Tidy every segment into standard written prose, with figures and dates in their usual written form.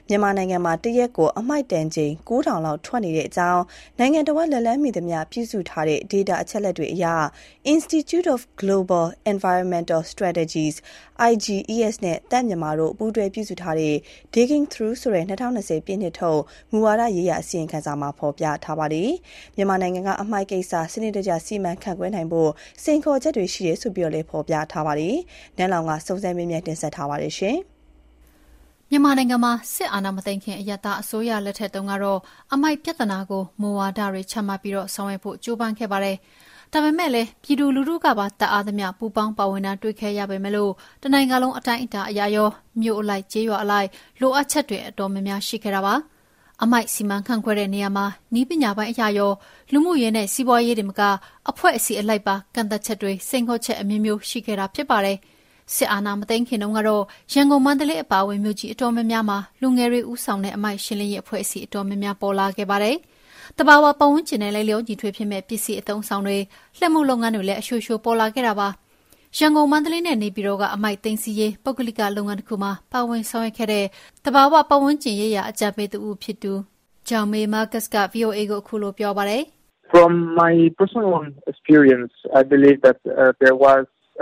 မြန်မာနိုင်ငံမှာတရက်ကိုအမှိုက်တန်ချိန် 9,000 လောက်ထွက်နေတဲ့အကြောင်းနိုင်ငံတော်လက်လန်းမီသမျှပြုစုထားတဲ့ data အချက်အလက်တွေအရ Institute of Global Environmental Strategies IGES နဲ့တပ်မြန်မာတို့ပူးတွဲပြုစုထားတဲ့ Digging Through ဆိုတဲ့2020 ပြည့်နှစ်ထုတ်မူဝါဒရေးရာအစီရင်ခံစာမှာဖော်ပြထားပါတယ်။မြန်မာနိုင်ငံကအမှိုက်ကိစ္စစနစ်တကျစီမံခန့်ခွဲနိုင်ဖို့စိန်ခေါ်ချက်တွေရှိတယ်ဆိုပြီးလည်းဖော်ပြထားပါတယ်။နန်းလောင်ကစုံစမ်းမေးမြန်းတင်ဆက်ထားပါတယ်ရှင်။မြန်မာနိုင်ငံမှာစစ်အာဏာမသိမ်းခင်အရပ်သားအစိုးရလက်ထက်တုန်းကတော့အမိုက်ပြဿနာကိုမူဝါဒတွေချမှတ်ပြီးဆောင်ရွက်ဖို့ကြိုးပမ်းခဲ့ပါတယ်။ဒါပေမဲ့လည်းပြည်သူလူထုကပါတအားသမျှပူပေါင်းပါဝင်တာတွေ့ခဲ့ရပေမဲ့လို့တနိုင်ငံလုံးအတိုင်းအတာအရာရောမြို့အလိုက်ကျေးရွာအလိုက်လိုအပ်ချက်တွေအတော်များများရှိခဲ့တာပါ။အမိုက်စီမံခန့်ခွဲတဲ့နေရာမှာဤပညာပိုင်းအရာရောလူမှုရေးနဲ့စီးပွားရေးတွေမကအဖွဲ့အစည်းအလိုက်ပါကန့်သက်ချက်တွေစိန်ခေါ်ချက်အမျိုးမျိုးရှိခဲ့တာဖြစ်ပါတယ်။စစ်အာဏာမသိမ်းခင်တုန်းကတော့ရန်ကုန်မန္တလေးအပါအဝင်မြို့ကြီးအတော်များများမှာလူငယ်တွေဦးဆောင်တဲ့အမိုက်ရှင်းလင်းရေးအဖွဲ့အစည်းအတော်များများပေါ်လာခဲ့ပါတယ်။တဘာဝပတ်ဝန်းကျင်နဲ့လည်းလျောညီထွေဖြစ်မဲ့ပစ္စည်းအသုံးဆောင်တွေလက်မှုလုပ်ငန်းတွေလည်းအရှိုးရှိုးပေါ်လာခဲ့တာပါ။ရန်ကုန်မန္တလေးနဲ့နေပြည်တော်ကအမိုက်သိမ်းစီရေးပုဂ္ဂလိကလုပ်ငန်းတစ်ခုမှာပါဝင်ဆောင်ရွက်ခဲ့တဲ့တဘာဝပတ်ဝန်းကျင်ရေးရာအကြံပေးသူဦးဖြစ်သူဂျောင်မေမာကတ်က VOA ကိုအခုလိုပြောပါတယ်။ From my personal experience, I believe that there was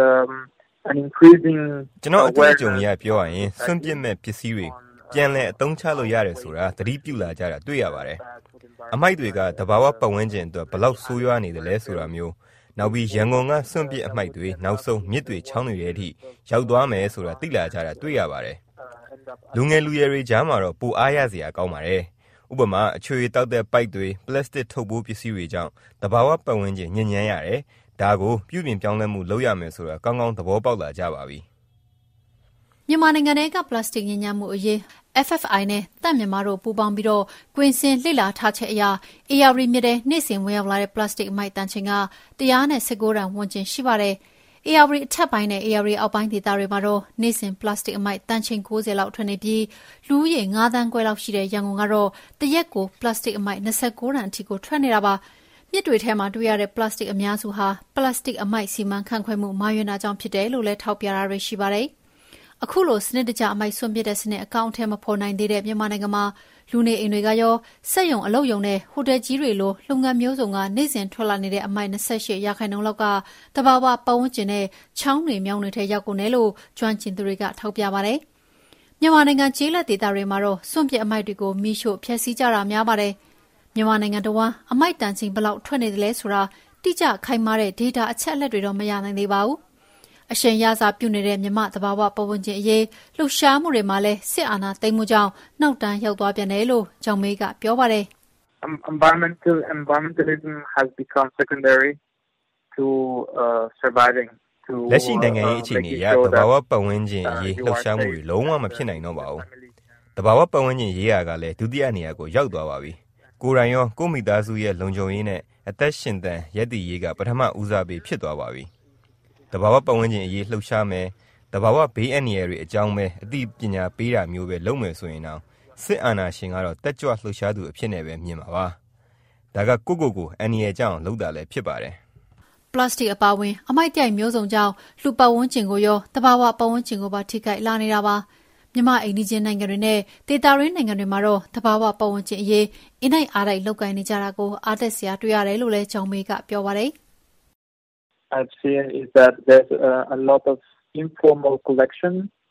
an increasing ကျွန်တော်အတွေ့အကြုံရပြောရရင်စွန့်ပစ်မဲ့ပစ္စည်းတွေပြန်လည်အသုံးချလို့ရတယ်ဆိုတာသတိပြုလာကြတာတွေ့ရပါတယ်။အမိုက်တွေကတဘာဝပတ်ဝန်းကျင်အတွက်ဘလောက်ဆိုးရွားနေတယ်လဲဆိုတာမျိုးနောက်ပြီးရန်ကုန်ကစွန့်ပစ်အမိုက်တွေနောက်ဆုံးမြစ်တွေချောင်းတွေရဲ့အထိရောက်သွားမယ်ဆိုတာသိလာကြတာတွေ့ရပါတယ်။လူငယ်လူရွယ်တွေကြားမှာတော့ပိုအားရစရာကောင်းပါတယ်။ဥပမာအချွေတောက်တဲ့ပိုက်တွေပလတ်စတစ်ထုတ်ပိုးပစ္စည်းတွေကြောင့်တဘာဝပတ်ဝန်းကျင်ညစ်ညမ်းရတယ်။ဒါကိုပြုပြင်ပြောင်းလဲမှုလုပ်ရမယ်ဆိုတာကောင်းကောင်းသဘောပေါက်လာကြပါပြီ။မြန်မာနိုင်ငံကပလတ်စတစ်ညစ်ညမ်းမှုအရေး FFI နဲ့တပ်မြန်မာတို့ပူးပေါင်းပြီးကွင်းစင်လှစ်လာထားချက်အရ AR မြစ်တဲ့နေ့စဉ်ဝင်ရောက်လာတဲ့ပလတ်စတစ်အမိုက်တန်ချိန်က119 တန်ဝန်းကျင်ရှိပါတယ်။ AR အထက်ပိုင်းနဲ့ AR အောက်ပိုင်းဒေသတွေမှာတော့နေ့စဉ်ပလတ်စတစ်အမိုက်တန်ချိန်90လောက်ထွက်နေပြီးလူဦးရေ9 သန်းခွဲလောက်ရှိတဲ့ရန်ကုန်ကတော့တရက်ကိုပလတ်စတစ်အမိုက်29 တန်အထိကိုထွက်နေတာပါ။မြစ်တွေထဲမှာတွေ့ရတဲ့ပလတ်စတစ်အများစုဟာပလတ်စတစ်အမိုက်စီမံခန့်ခွဲမှုမှားယွင်းတာကြောင့်ဖြစ်တယ်လို့လည်းထောက်ပြတာတွေရှိပါတယ်။အခုလိုစနစ်တကျအမိုက်စွန့်ပစ်တဲ့စနစ်အကောင့်အထည်မဖော်နိုင်သေးတဲ့မြန်မာနိုင်ငံမှာလူနေအိမ်တွေကရောစက်ရုံအလုပ်ရုံနဲ့ဟိုတယ်ကြီးတွေလိုလုပ်ငန်းမျိုးစုံကနေ့စဉ်ထွက်လာနေတဲ့အမိုက်28%လောက်ကတဘာဝပတ်ဝန်းကျင်နဲ့ချောင်းတွေမြောင်းတွေထဲရောက်ကုန်တယ်လို့ကျွမ်းကျင်သူတွေကထောက်ပြပါတယ်။မြန်မာနိုင်ငံကျေးလက်ဒေသတွေမှာတော့စွန့်ပစ်အမိုက်တွေကိုမိရှို့ဖျက်ဆီးကြတာများပါတယ်။မြန်မာနိုင်ငံတော်ဝန်အမိုက်တန်ချိန်ဘလောက်ထွက်နေတယ်လဲဆိုတာတိကျခိုင်မာတဲ့ data အချက်အလက်တွေတော့မရနိုင်သေးပါဘူး။အရှင်ရစာပြုနေတဲ့မြမတဘာဝပတ်ဝန်းကျင်အရေးလှုပ်ရှားမှုတွေမှာလည်းစစ်အာဏာသိမ်းမှုကြောင့်နောက်တန်းရောက်သွားပြန်တယ်လို့ဂျောင်မေးကပြောပါတယ်။ Environmentalism has become secondary to surviving လက်ရှိနိုင်ငံရေးအခြေအနေအရတဘာဝပတ်ဝန်းကျင်အရေးလှုပ်ရှားမှုတွေလုံးဝမဖြစ်နိုင်တော့ပါဘူး။တဘာဝပတ်ဝန်းကျင်ရေးရာကလည်းဒုတိယနေရာကိုရောက်သွားပါပြီ။ကိုယ်တိုင်ရောကိုယ့်မိသားစုရဲ့လုံခြုံရေးနဲ့အသက်ရှင်သန်ရပ်တည်ရေးကပထမဦးစားပေးဖြစ်သွားပါပြီ။တဘာဝပတ်ဝန်းကျင်အရေးလှုပ်ရှားမယ်တဘာဝဘေးအန္တရာယ်တွေအကြောင်းပဲအသိပညာပေးတာမျိုးပဲလုပ်မယ်ဆိုရင်တော့စစ်အာဏာရှင်ကတော့တက်ကြွလှုပ်ရှားသူအဖြစ်နဲ့ပဲမြင်ပါပါ။ဒါကကိုအန္တရာယ်ကြောင့်လုပ်တာလည်းဖြစ်ပါတယ်။ပလတ်စတစ်အပါဝင်အမိုက်တရိုက်မျိုးစုံကြောင့်လူပတ်ဝန်းကျင်ကိုရောတဘာဝပတ်ဝန်းကျင်ကိုပါထိခိုက်လာနေတာပါ။မြန်မာအိန္ဒိချင်းနိုင်ငံတွေနဲ့ဒေသရင်းနိုင်ငံတွေမှာတော့တဘာဝပတ်ဝန်းကျင်အရေးအင်နိုင်အားတိုက်လုပ်ကိုင်နေကြတာကိုအားတက်စရာတွေ့ရတယ်လို့လည်းဂျောင်မေကပြောပါတယ်။ I've seen is that there's a lot of informal collection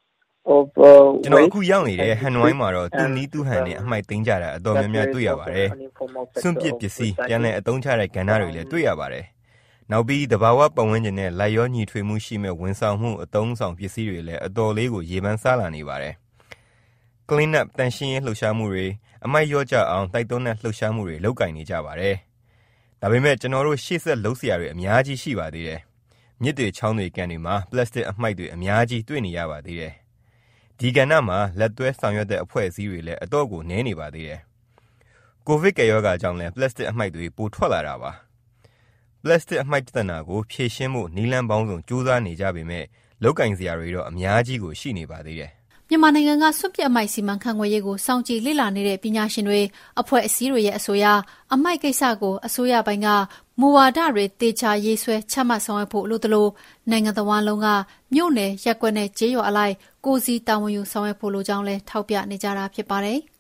of ကျွန်တော်အခုရောက်နေတဲ့ဟန်နဝိုင်းမှာတော့သူနီးသူဟန်နဲ့အမိုက်သိမ်းကြတာအတော်များများတွေ့ရပါတယ်။စွန့်ပစ်ပစ္စည်းပြန်လည်အသုံးချတဲ့ကဏ္ဍတွေလည်းတွေ့ရပါတယ်။နောက်ပြီးတဘာဝပတ်ဝန်းကျင်နဲ့လိုက်ရောညီထွေမှုရှိမဲ့ဝန်ဆောင်မှုအသုံးဆောင်ပစ္စည်းတွေလည်းအတော်လေးကိုရေပန်းစားလာနေပါတယ်။ Clean up တန်ရှင်းရေးလှုပ်ရှားမှုတွေအမိုက်ရောကြအောင်တိုက်တွန်းတဲ့လှုပ်ရှားမှုတွေလုပ်ကိုင်နေကြပါတယ်။ဒါပေမဲ့ကျွန်တော်တို့ရှေ့ဆက်လှုပ်ရှားတွေအများကြီးရှိပါသေးတယ်။မြစ်တွေချောင်းတွေကန်တွေမှာပလတ်စတစ်အမိုက်တွေအများကြီးတွေ့နေရပါသေးတယ်။ဒီကဏ္ဍမှာလက်တွဲဆောင်ရွက်တဲ့အဖွဲ့အစည်းတွေလည်းအတော့ကိုနည်းနေပါသေးတယ်။ကိုဗစ်ကရောဂါကြောင့်လည်းပလတ်စတစ်အမိုက်တွေပိုထွက်လာတာပါ။ပလတ်စတစ်အမိုက်ပြဿနာကိုဖြေရှင်းဖို့နည်းလမ်းပေါင်းစုံစူးစမ်းနေကြပေမဲ့လောက်ကင်စရာတွေတော့အများကြီးကိုရှိနေပါသေးတယ်။မြန်မာနိုင်ငံကစွန့်ပစ်အမိုက်စီမံခန့်ခွဲရေးကိုစောင့်ကြည့်လေ့လာနေတဲ့ပညာရှင်တွေအဖွဲ့အစည်းတွေရဲ့အဆိုအရအမိုက်ကိစ္စကိုအစိုးရပိုင်းကမူဝါဒတွေသေချာရေးဆွဲချမှတ်ဆောင်ရွက်ဖို့လိုသလိုနိုင်ငံတော်ဝန်လုံးကမြို့နယ်ရက်ကွက်နဲ့ကျေးရွာအလိုက်ကိုယ်စီတာဝန်ယူဆောင်ရွက်ဖို့လိုကြောင်းလည်းထောက်ပြနေကြတာဖြစ်ပါတယ်။